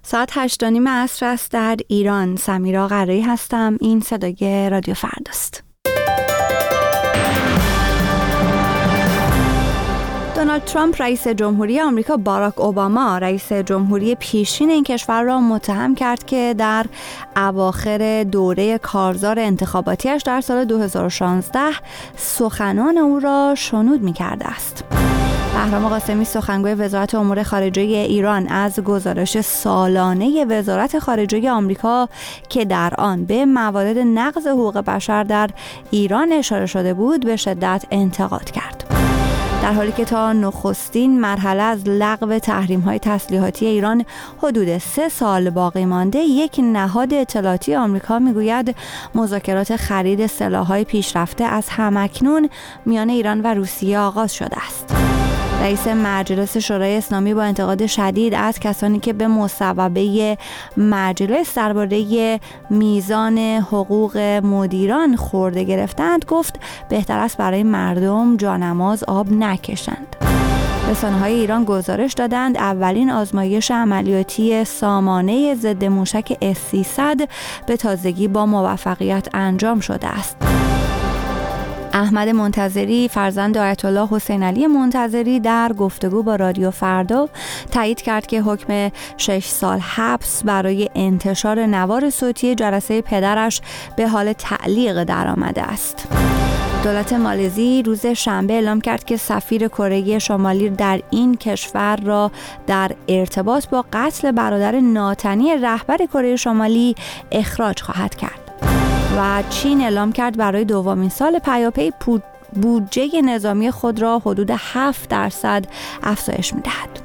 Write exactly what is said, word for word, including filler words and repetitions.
ساعت هشت و نیم عصر است در ایران. سمیرا قرایی هستم. این صدای رادیو فرداست. دونالد ترامپ رئیس جمهوری آمریکا باراک اوباما رئیس جمهوری پیشین این کشور را متهم کرد که در اواخر دوره کارزار انتخاباتیش در سال دو هزار و شانزده سخنان او را شنود می‌کرده است. بهرام قاسمی سخنگوی وزارت امور خارجه ایران از گزارش سالانه وزارت خارجه آمریکا که در آن به موارد نقض حقوق بشر در ایران اشاره شده بود به شدت انتقاد کرد. در حالی که تا نخستین مرحله از لغو تحریم‌های تسلیحاتی ایران حدود سه سال باقی مانده، یک نهاد اطلاعاتی آمریکا میگوید مذاکرات خرید سلاح‌های پیشرفته از همکنون میان ایران و روسیه آغاز شده است. رئیس مجلس شورای اسلامی با انتقاد شدید از کسانی که به مصوبه مجلس درباره میزان حقوق مدیران خورده گرفتند گفت بهتر است برای مردم جانماز آب نکشند. رسانه‌های ایران گزارش دادند اولین آزمایش عملیاتی سامانه ضد موشک اس سیصد به تازگی با موفقیت انجام شده است. احمد منتظری فرزند آیت الله حسین علی منتظری در گفتگو با رادیو فردا تایید کرد که حکم شش سال حبس برای انتشار نوار صوتی جلسه پدرش به حال تعلیق درآمده است. دولت مالزی روز شنبه اعلام کرد که سفیر کره شمالی در این کشور را در ارتباط با قتل برادر ناتنی رهبر کره شمالی اخراج خواهد کرد. و چین اعلام کرد برای دومین سال پیاپی بودجه نظامی خود را حدود هفت درصد افزایش می‌دهد.